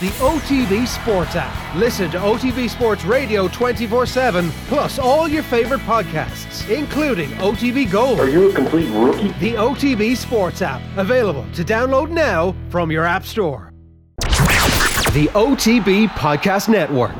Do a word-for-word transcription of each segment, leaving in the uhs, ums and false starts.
the O T B Sports app. Listen to O T B Sports Radio twenty-four seven, plus all your favorite podcasts, including O T B Gold. Are you a complete rookie? The O T B Sports app, available to download now from your app store. The O T B Podcast Network.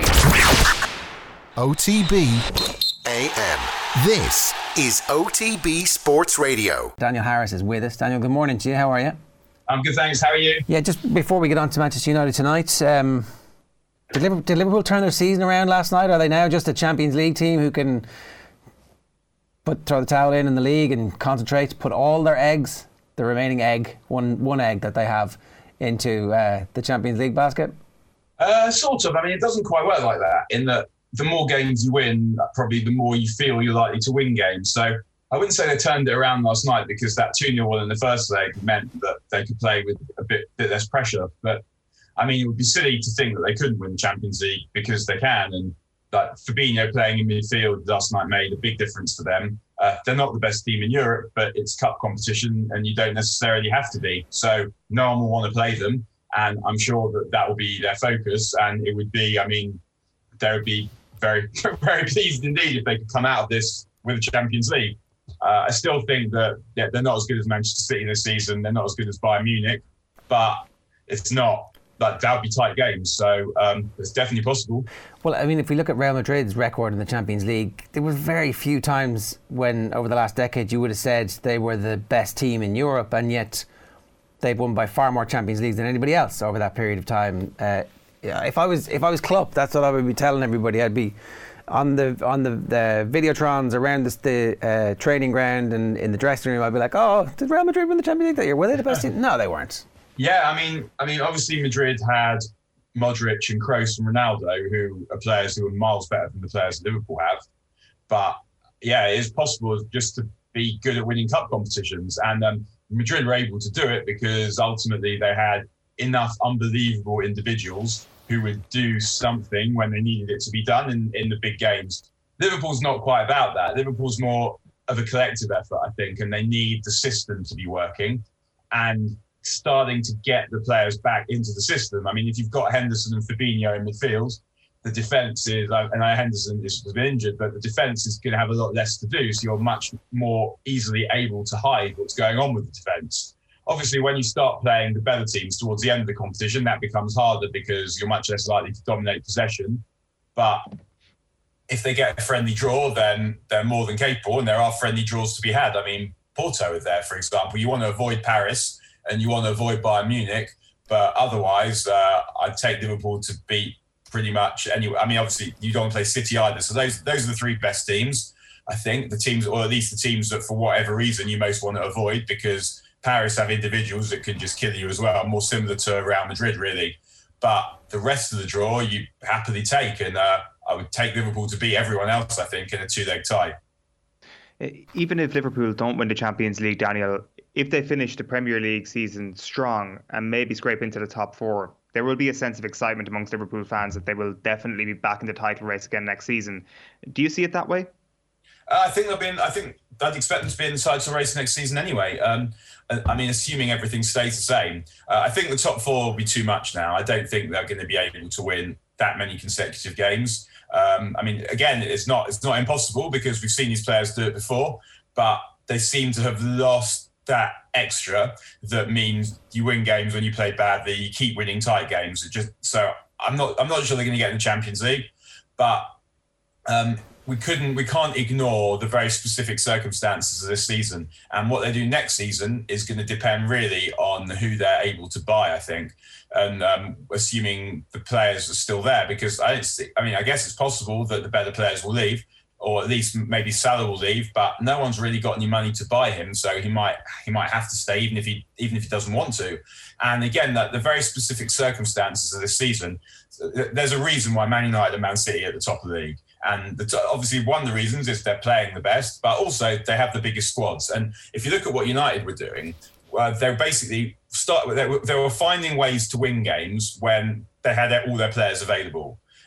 O T B A M. This is O T B Sports Radio. Daniel Harris is with us. Daniel, good morning to you. How are you? I'm good, thanks. How are you? Yeah, just before we get on to Manchester United tonight, um, did, Liverpool, did Liverpool turn their season around last night? Are they now just a Champions League team who can put throw the towel in in the league and concentrate, put all their eggs, the remaining egg, one one egg that they have, into uh, the Champions League basket? Uh, sort of. I mean, it doesn't quite work like that, in that the more games you win, probably the more you feel you're likely to win games. So I wouldn't say they turned it around last night, because that two nil win in the first leg meant that they could play with a bit, bit less pressure. But I mean, it would be silly to think that they couldn't win the Champions League, because they can. And like Fabinho playing in midfield last night made a big difference for them. Uh, they're not the best team in Europe, but it's cup competition and you don't necessarily have to be. So no one will want to play them. And I'm sure that that will be their focus. And it would be, I mean, they would be very, very pleased indeed if they could come out of this with a Champions League. Uh, I still think that yeah, they're not as good as Manchester City this season. They're not as good as Bayern Munich, but it's not like that would be tight games. So um, it's definitely possible. Well, I mean, if we look at Real Madrid's record in the Champions League, there were very few times when over the last decade you would have said they were the best team in Europe, and yet they've won by far more Champions Leagues than anybody else over that period of time. Uh, Yeah, if I was if I was Klopp, that's what I would be telling everybody. I'd be on the on the, the videotrons around the, the uh, training ground and in the dressing room. I'd be like, "Oh, did Real Madrid win the Champions League that year? Were they the best team?" No, they weren't. Yeah, I mean, I mean, obviously Madrid had Modric and Kroos and Ronaldo, who are players who are miles better than the players that Liverpool have. But yeah, it is possible just to be good at winning cup competitions, and um, Madrid were able to do it because ultimately they had enough unbelievable individuals who would do something when they needed it to be done in, in the big games. Liverpool's not quite about that. Liverpool's more of a collective effort, I think, and they need the system to be working and starting to get the players back into the system. I mean, if you've got Henderson and Fabinho in midfield, the defence is, and I Henderson has been injured, but the defence is going to have a lot less to do, so you're much more easily able to hide what's going on with the defence. Obviously, when you start playing the better teams towards the end of the competition, that becomes harder because you're much less likely to dominate possession. But if they get a friendly draw, then they're more than capable, and there are friendly draws to be had. I mean, Porto is there, for example. You want to avoid Paris and you want to avoid Bayern Munich, but otherwise, uh, I'd take Liverpool to beat pretty much anyway. I mean, obviously, you don't want to play City either. So those those are the three best teams, I think. The teams, or at least the teams that, for whatever reason, you most want to avoid, because Paris have individuals that can just kill you as well, more similar to Real Madrid, really. But the rest of the draw, you happily take. And uh, I would take Liverpool to beat everyone else, I think, in a two-leg tie. Even if Liverpool don't win the Champions League, Daniel, if they finish the Premier League season strong and maybe scrape into the top four, there will be a sense of excitement amongst Liverpool fans that they will definitely be back in the title race again next season. Do you see it that way? Uh, I think they'll be in, I think I'd expect them to be in the title race next season anyway. Um, I mean, assuming everything stays the same. Uh, I think the top four will be too much now. I don't think they're going to be able to win that many consecutive games. Um, I mean, again, it's not it's not impossible because we've seen these players do it before, but they seem to have lost that extra that means you win games when you play badly, you keep winning tight games. It just so I'm not I'm not sure they're going to get in the Champions League, but um, we couldn't we can't ignore the very specific circumstances of this season, and what they do next season is going to depend really on who they're able to buy, I think, and um, assuming the players are still there, because I don't see, I mean I guess it's possible that the better players will leave, or at least maybe Salah will leave, but no one's really got any money to buy him, so he might he might have to stay even if he even if he doesn't want to. And again, that the very specific circumstances of this season, there's a reason why Man United and Man City are at the top of the league. And the, obviously one of the reasons is they're playing the best, but also they have the biggest squads. And if you look at what United were doing, uh, they're basically start they were, they were finding ways to win games when they had all their players available.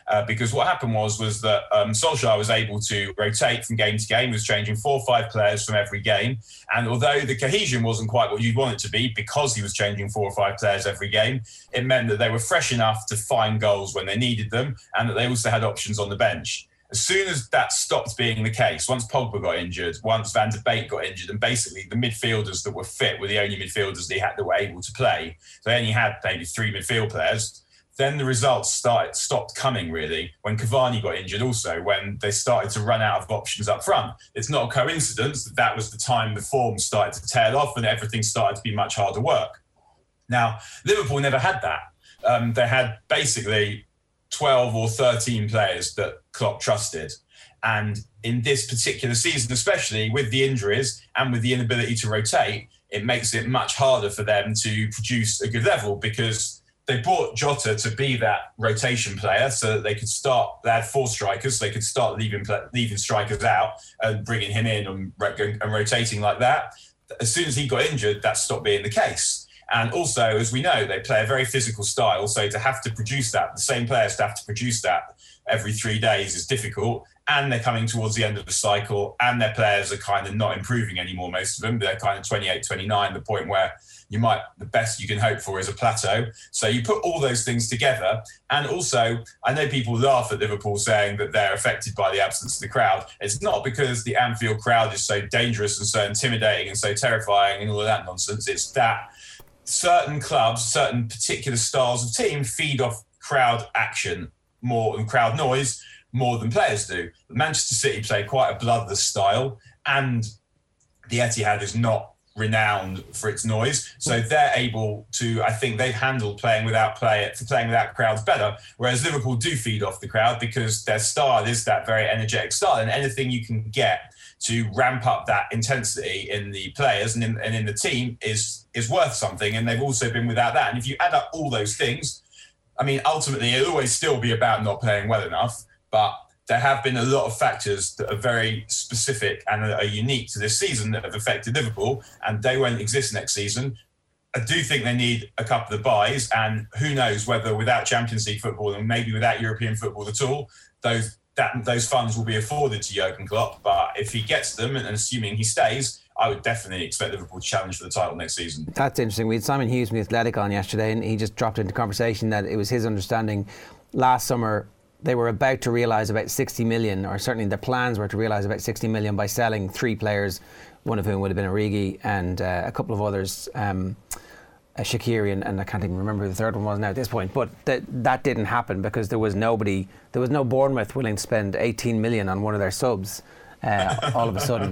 Uh, because what happened was was that um, Solskjaer was able to rotate from game to game, was changing four or five players from every game. And although the cohesion wasn't quite what you'd want it to be, because he was changing four or five players every game, it meant that they were fresh enough to find goals when they needed them, and that they also had options on the bench. As soon as that stopped being the case, once Pogba got injured, once Van de Beek got injured, and basically the midfielders that were fit were the only midfielders they had that were able to play, so they only had maybe three midfield players, then the results started stopped coming, really, when Cavani got injured also, when they started to run out of options up front. It's not a coincidence that that was the time the form started to tail off and everything started to be much harder work. Now, Liverpool never had that. Um, they had basically twelve or thirteen players that Klopp trusted. And in this particular season, especially with the injuries and with the inability to rotate, it makes it much harder for them to produce a good level, because they brought Jota to be that rotation player so that they could start, they had four strikers, so they could start leaving leaving strikers out and bringing him in and, and rotating like that. As soon as he got injured, that stopped being the case. And also, as we know, they play a very physical style, so to have to produce that, the same players to have to produce that every three days is difficult. And they're coming towards the end of the cycle, and their players are kind of not improving anymore, most of them. They're kind of twenty-eight, twenty-nine, the point where you might, the best you can hope for is a plateau. So you put all those things together. And also, I know people laugh at Liverpool saying that they're affected by the absence of the crowd. It's not because the Anfield crowd is so dangerous and so intimidating and so terrifying and all of that nonsense. It's that certain clubs, certain particular styles of team feed off crowd action more than crowd noise, more than players do. Manchester City play quite a bloodless style, and the Etihad is not renowned for its noise, so they're able to, I think they've handled playing without play for playing without crowds better, whereas Liverpool do feed off the crowd because their style is that very energetic style, and anything you can get to ramp up that intensity in the players and in, and in the team is is worth something, and they've also been without that. And if you add up all those things, I mean, ultimately it'll always still be about not playing well enough, but there have been a lot of factors that are very specific and are unique to this season that have affected Liverpool, and they won't exist next season. I do think they need a couple of buys, and who knows whether without Champions League football and maybe without European football at all, those that those funds will be afforded to Jurgen Klopp. But if he gets them, and assuming he stays, I would definitely expect Liverpool to challenge for the title next season. That's interesting. We had Simon Hughes from The Athletic on yesterday, and he just dropped into conversation that it was his understanding last summer they were about to realise about sixty million, or certainly their plans were to realise about sixty million by selling three players, one of whom would have been Origi and uh, a couple of others, um, uh, Shaqiri, and, and I can't even remember who the third one was now at this point. But th- that didn't happen because there was nobody, there was no Bournemouth willing to spend eighteen million on one of their subs uh, all of a sudden.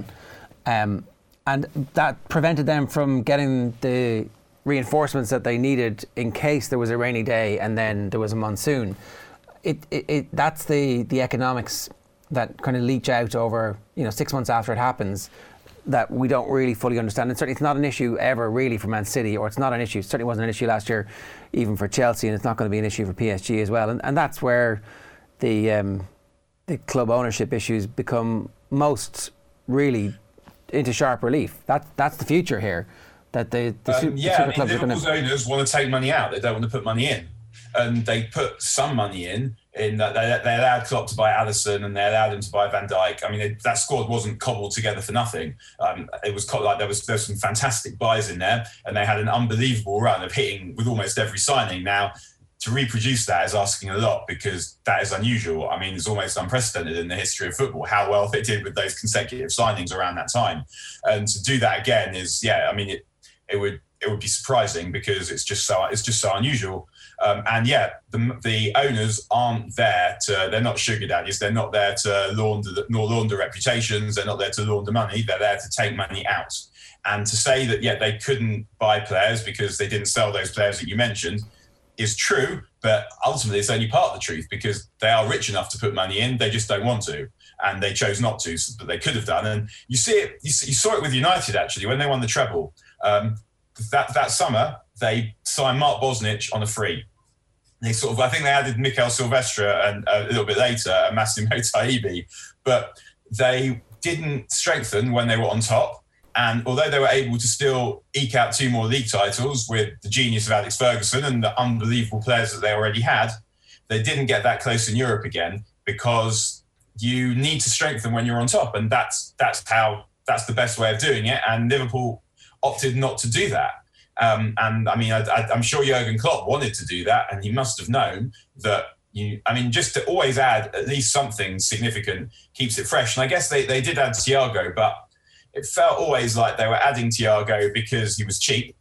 Um, and that prevented them from getting the reinforcements that they needed in case there was a rainy day and then there was a monsoon. It, it, it that's the, the economics that kind of leach out over, you know, six months after it happens, that we don't really fully understand. And certainly it's not an issue ever really for Man City, or it's not an issue, it certainly wasn't an issue last year even for Chelsea, and it's not going to be an issue for P S G as well. And, and that's where the um, the club ownership issues become most really into sharp relief. That, that's the future here. That the, the, um, super, yeah, the super I mean, clubs Liverpool's are going to... owners want to take money out. They don't want to put money in. And they put some money in, in that they, they allowed Klopp to buy Alisson and they allowed him to buy Van Dijk. I mean, it, that squad wasn't cobbled together for nothing. Um, it was co- like there was there's some fantastic buys in there, and they had an unbelievable run of hitting with almost every signing. Now, to reproduce that is asking a lot, because that is unusual. I mean, it's almost unprecedented in the history of football how well they did with those consecutive signings around that time. And to do that again is, yeah, I mean, it it would it would be surprising because it's just so it's just so unusual. Um, and yeah, the, the owners aren't there to, they're not sugar daddies. They're not there to launder, nor launder reputations. They're not there to launder money. They're there to take money out. And to say that, yeah, they couldn't buy players because they didn't sell those players that you mentioned is true. But ultimately, it's only part of the truth, because they are rich enough to put money in. They just don't want to. And they chose not to, but they could have done. And you see it, you, see, you saw it with United, actually, when they won the treble. Um, that, that summer, they signed Mark Bosnich on a free. They sort of, I think they added Mikel Silvestre and uh, a little bit later, and Massimo Taibbi, but they didn't strengthen when they were on top. And although they were able to still eke out two more league titles with the genius of Alex Ferguson and the unbelievable players that they already had, they didn't get that close in Europe again because you need to strengthen when you're on top, and that's that's how that's the best way of doing it. And Liverpool opted not to do that. Um, and I mean, I, I, I'm sure Jurgen Klopp wanted to do that, and he must have known that. You, I mean, just to always add at least something significant keeps it fresh. And I guess they, they did add Thiago, but it felt always like they were adding Thiago because he was cheap.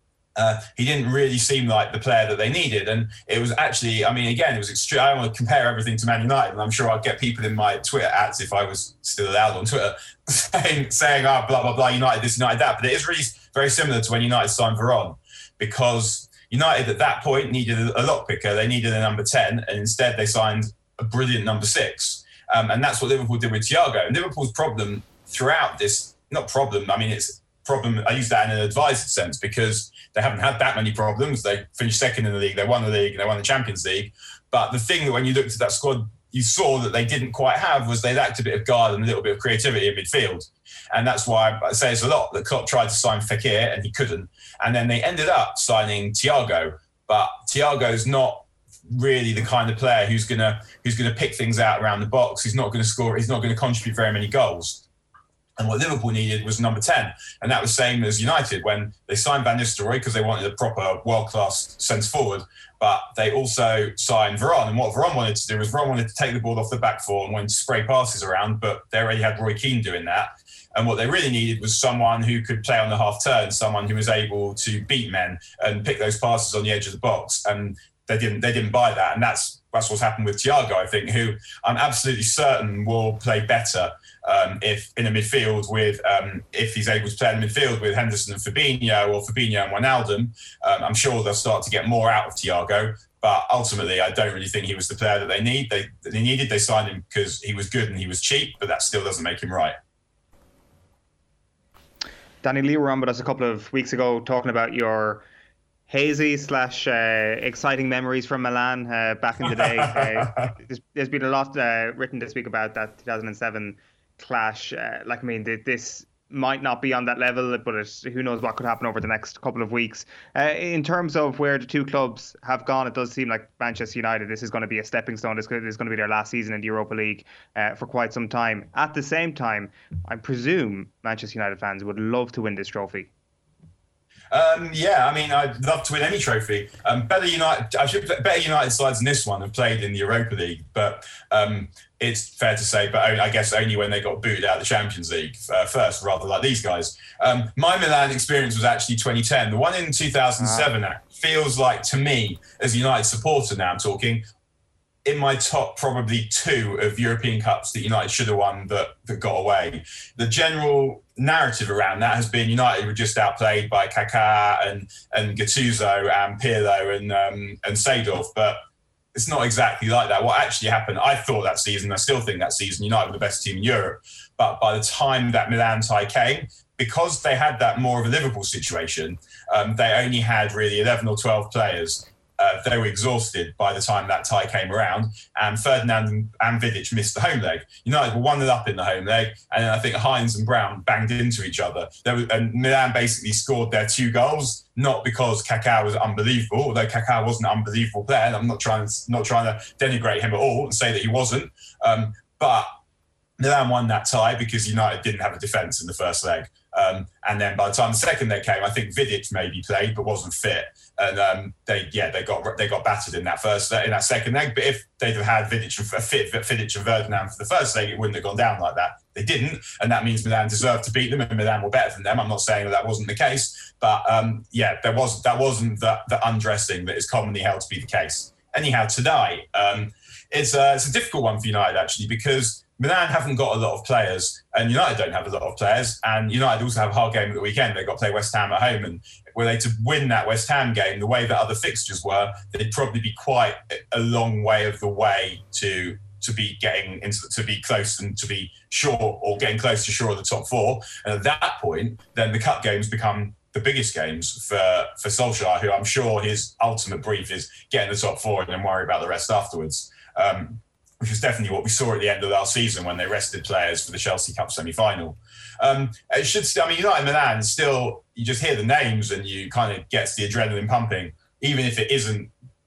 Uh, he didn't really seem like the player that they needed. And it was actually, I mean, again, it was extreme. I don't want to compare everything to Man United, and I'm sure I'd get people in my Twitter ads, if I was still allowed on Twitter, saying, saying oh, blah, blah, blah, United this, United that. But it is really very similar to when United signed Varane, because United at that point needed a lock picker. They needed a number ten, and instead they signed a brilliant number six. Um, and that's what Liverpool did with Thiago. And Liverpool's problem throughout this, not problem, I mean, it's problem, I use that in an advised sense, because they haven't had that many problems. They finished second in the league, they won the league, they won the Champions League. But the thing that when you looked at that squad, you saw that they didn't quite have was they lacked a bit of guard and a little bit of creativity in midfield. And that's why I say it's a lot that Klopp tried to sign Fekir and he couldn't. And then they ended up signing Thiago. But Thiago's not really the kind of player who's gonna who's gonna pick things out around the box. He's not gonna score, he's not gonna contribute very many goals. And what Liverpool needed was number ten. And that was the same as United when they signed Van Nistelrooy because they wanted a proper world-class centre-forward. But they also signed Varane. And what Varane wanted to do was Varane wanted to take the ball off the back four and wanted to spray passes around, but they already had Roy Keane doing that. And what they really needed was someone who could play on the half turn, someone who was able to beat men and pick those passes on the edge of the box. And they didn't they didn't buy that. And that's that's what's happened with Thiago, I think, who I'm absolutely certain will play better um, if in a midfield with um, if he's able to play in the midfield with Henderson and Fabinho, or Fabinho and Wijnaldum. Um, I'm sure they'll start to get more out of Thiago. But ultimately, I don't really think he was the player that they need. They they needed. They signed him because he was good and he was cheap, but that still doesn't make him right. Danny Lee were on with us a couple of weeks ago talking about your hazy slash uh, exciting memories from Milan uh, back in the day. uh, there's, there's been a lot uh, written this week about that two thousand seven clash. Uh, like, I mean, this might not be on that level, but it's, who knows what could happen over the next couple of weeks. Uh, in terms of where the two clubs have gone, it does seem like Manchester United, this is going to be a stepping stone. This is going to be their last season in the Europa League uh, for quite some time. At the same time, I presume Manchester United fans would love to win this trophy. Um, yeah, I mean, I'd love to win any trophy. Um, better United, I should better United sides than this one have played in the Europa League, but um, it's fair to say, but I guess only when they got booted out of the Champions League uh, first, rather like these guys. Um, my Milan experience was actually twenty ten. The one in two thousand seven ah. feels like, to me, as a United supporter now I'm talking, in my top probably two of European Cups that United should have won that, that got away. The general narrative around that has been United were just outplayed by Kaká and, and Gattuso and Pirlo and, um, and Seedorf, but it's not exactly like that. What actually happened, I thought that season, I still think that season, United were the best team in Europe. But by the time that Milan tie came, because they had that more of a Liverpool situation, um, they only had really eleven or twelve players. Uh, they were exhausted by the time that tie came around, and Ferdinand and, and Vidic missed the home leg. United were one nil up in the home leg, and then I think Hines and Brown banged into each other. There was, and Milan basically scored their two goals, not because Kaká was unbelievable, although Kaká wasn't an unbelievable player, and I'm not trying, not trying to denigrate him at all and say that he wasn't, um, but Milan won that tie because United didn't have a defence in the first leg. Um, and then by the time the second leg came, I think Vidic maybe played but wasn't fit, and um, they yeah they got they got battered in that first in that second leg. But if they'd have had Vidic and a fit Vidic and Ferdinand for the first leg, it wouldn't have gone down like that. They didn't, and that means Milan deserved to beat them, and Milan were better than them. I'm not saying that that wasn't the case, but um, yeah, there was that wasn't the, the undressing that is commonly held to be the case. Anyhow, tonight um, it's a, it's a difficult one for United actually, because Milan haven't got a lot of players, and United don't have a lot of players, and United also have a hard game at the weekend. They've got to play West Ham at home, and were they to win that West Ham game the way that other fixtures were, they'd probably be quite a long way of the way to to be getting into to be close and to be sure, or getting close to sure of the top four. And at that point, then the cup games become the biggest games for, for Solskjaer, who I'm sure his ultimate brief is getting the top four and then worry about the rest afterwards. Um, which was definitely what we saw at the end of last season when they rested players for the Chelsea Cup semi-final. Um, it should still, I mean, United Milan still, you just hear the names and you kind of gets the adrenaline pumping, even if it isn't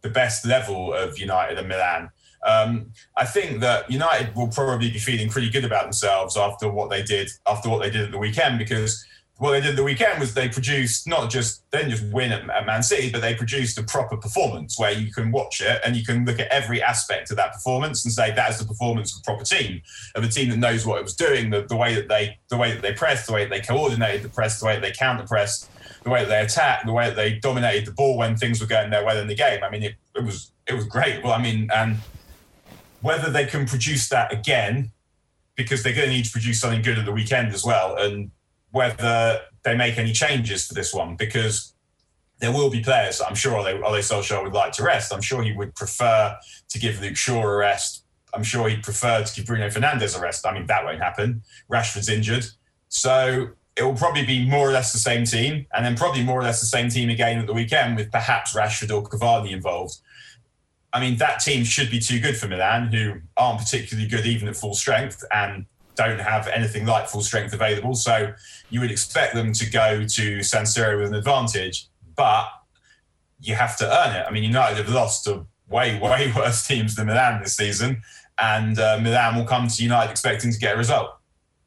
the best level of United and Milan. Um, I think that United will probably be feeling pretty good about themselves after what they did after what they did at the weekend, because what they did at the weekend was they produced not just they didn't just win at, at Man City, but they produced a proper performance where you can watch it and you can look at every aspect of that performance and say that is the performance of a proper team, of a team that knows what it was doing, the, the way that they the way that they pressed, the way that they coordinated the press, the way that they counter pressed, the way that they attacked, the way that they dominated the ball when things were going their way in the game. I mean, it, it was it was great. Well, I mean, and whether they can produce that again, because they're going to need to produce something good at the weekend as well, and whether they make any changes for this one, because there will be players I'm sure Ole, Ole Solskjaer would like to rest. I'm sure he would prefer to give Luke Shaw a rest. I'm sure he'd prefer to give Bruno Fernandes a rest. I mean, that won't happen. Rashford's injured. So it will probably be more or less the same team, and then probably more or less the same team again at the weekend with perhaps Rashford or Cavani involved. I mean, that team should be too good for Milan, who aren't particularly good even at full strength and don't have anything like full strength available. So you would expect them to go to San Siro with an advantage, but you have to earn it. I mean, United have lost to way, way worse teams than Milan this season, and uh, Milan will come to United expecting to get a result.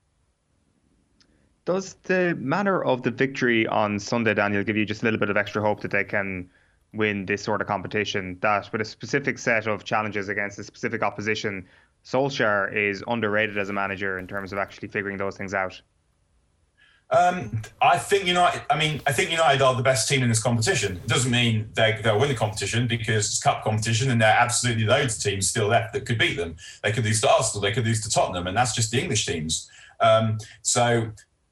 Does the manner of the victory on Sunday, Daniel, give you just a little bit of extra hope that they can win this sort of competition, that with a specific set of challenges against a specific opposition, Solskjaer is underrated as a manager in terms of actually figuring those things out? Um, I think United. I mean, I think United are the best team in this competition. It doesn't mean they, they'll win the competition because it's cup competition, and there are absolutely loads of teams still left that could beat them. They could lose to Arsenal, they could lose to Tottenham, and that's just the English teams. Um, so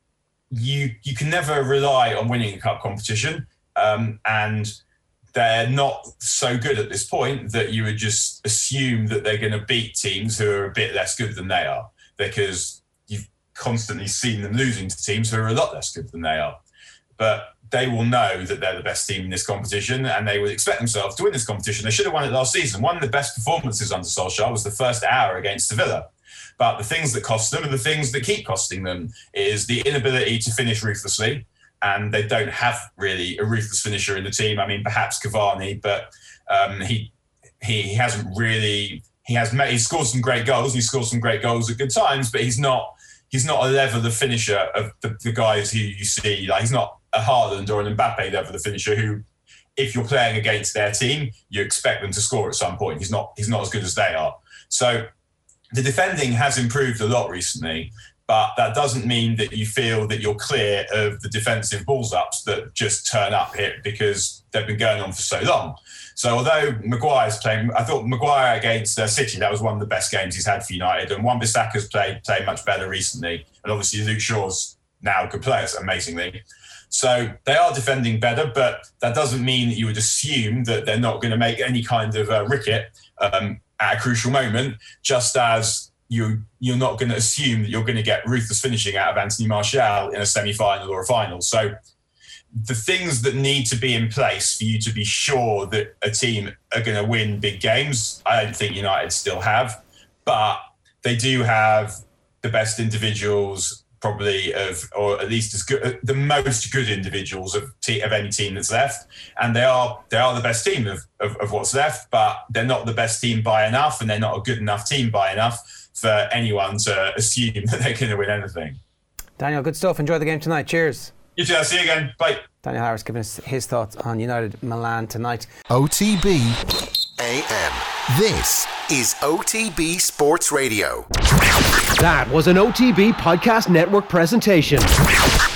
you you can never rely on winning a cup competition, um, and they're not so good at this point that you would just assume that they're going to beat teams who are a bit less good than they are, because you've constantly seen them losing to teams who are a lot less good than they are. But they will know that they're the best team in this competition, and they would expect themselves to win this competition. They should have won it last season. One of the best performances under Solskjaer was the first hour against Sevilla. But the things that cost them and the things that keep costing them is the inability to finish ruthlessly. And they don't have really a ruthless finisher in the team. I mean, perhaps Cavani, but um, he, he he hasn't really. He has made, he scored some great goals. And he scored some great goals at good times, but he's not he's not a level of finisher of the, the guys who you see. Like, he's not a Haaland or an Mbappe level of finisher who, if you're playing against their team, you expect them to score at some point. He's not he's not as good as they are. So the defending has improved a lot recently. But that doesn't mean that you feel that you're clear of the defensive balls-ups that just turn up here because they've been going on for so long. So although Maguire's playing, I thought Maguire against uh, City, that was one of the best games he's had for United. And Wan-Bissaka's played, played much better recently. And obviously Luke Shaw's now a good player, amazingly. So they are defending better, but that doesn't mean that you would assume that they're not going to make any kind of uh, ricket um, at a crucial moment, just as You, you're not going to assume that you're going to get ruthless finishing out of Anthony Martial in a semi-final or a final. So the things that need to be in place for you to be sure that a team are going to win big games, I don't think United still have. But they do have the best individuals probably of, or at least as good, the most good individuals of te- of any team that's left. And they are they are the best team of, of, of what's left, but they're not the best team by enough, and they're not a good enough team by enough for anyone to assume that they're going to win anything. Daniel, good stuff. Enjoy the game tonight. Cheers. You too. I'll see you again. Bye. Daniel Harris giving us his thoughts on United Milan tonight. O T B A M. This is O T B Sports Radio. That was an O T B Podcast Network presentation.